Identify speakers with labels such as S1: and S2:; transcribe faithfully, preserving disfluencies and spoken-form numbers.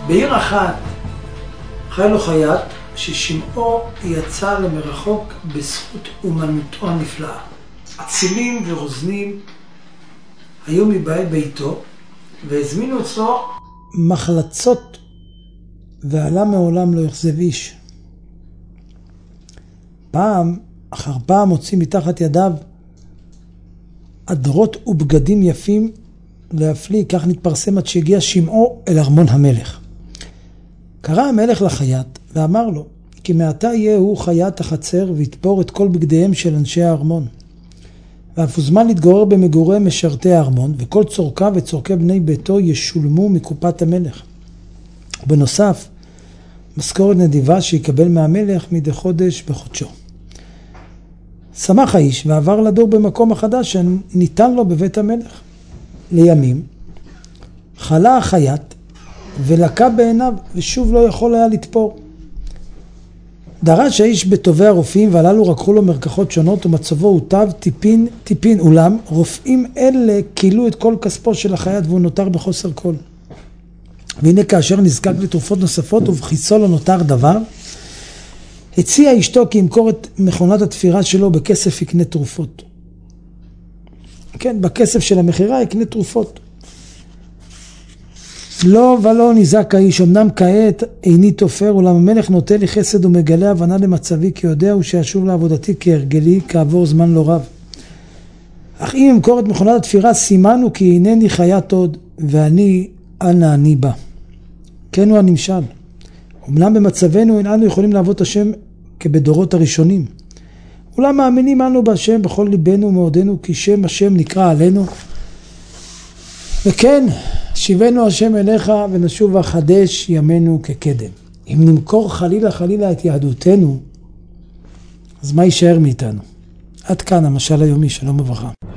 S1: בעיר אחת חי לו חייט ששמעו יצא למרחוק בזכות אומנותו הנפלאה. אצילים ורוזנים היו מבאי ביתו והזמינו אצלו מחלצות, ועלה מעולם לא יחזב איש. פעם אחר פעם הוציא מתחת ידיו אדרות ובגדים יפים להפליא, כך נתפרסם עד שהגיע שמעו אל ארמון המלך. קרא המלך לחייט ואמר לו, כי מעתה יהיה הוא חייט החצר ויתפור את כל בגדיהם של אנשי הארמון. ואף הוזמן להתגורר במגורי משרתי הארמון, וכל צורכה וצורכי בני ביתו ישולמו מקופת המלך. ובנוסף, משכורת נדיבה שיקבל מהמלך מדי חודש בחודשו. שמח האיש ועבר לדור במקום החדש שניתן לו בבית המלך. לימים חלה החייט ולקה בעיניו ושוב לא יכול היה לתפור. דרש האיש בטובי הרופאים והללו רקחו לו מרקחות שונות ומצבו הוטב טיפין טיפין, אולם רופאים אלה קילו את כל כספו של החייט והוא נותר בחוסר כל. והנה כאשר נזקק לתרופות נוספות ובכיסו לא נותר דבר, הציע אשתו כי ימכור את מכונת התפירה שלו בכסף יקנה תרופות. כן, בכסף של המחירה יקנה תרופות. לא ולא נזעק האיש, אמנם כעת איני תופר, אולם המלך נוטה לי חסד ומגלה הבנה למצבי, כי יודע הוא שישוב לעבודתי כהרגלי כעבור זמן לא רב. אך אם ימכור את מכונת התפירה סימנו כי אינני חייט עוד, ואני אנה אני בא. כן הוא הנמשל. אמנם במצבנו איננו יכולים לעבוד השם כבדורות הראשונים. אולם מאמינים אנו בהשם בכל ליבנו ומאודנו, כי שם השם נקרא עלינו. וכן, שיבנו השם אליך ונשוב וחדש ימינו כקדם. אם נמכור חלילה חלילה את יהדותנו, אז מה יישאר מאיתנו? עד כאן המשל היומי, שלום וברכה.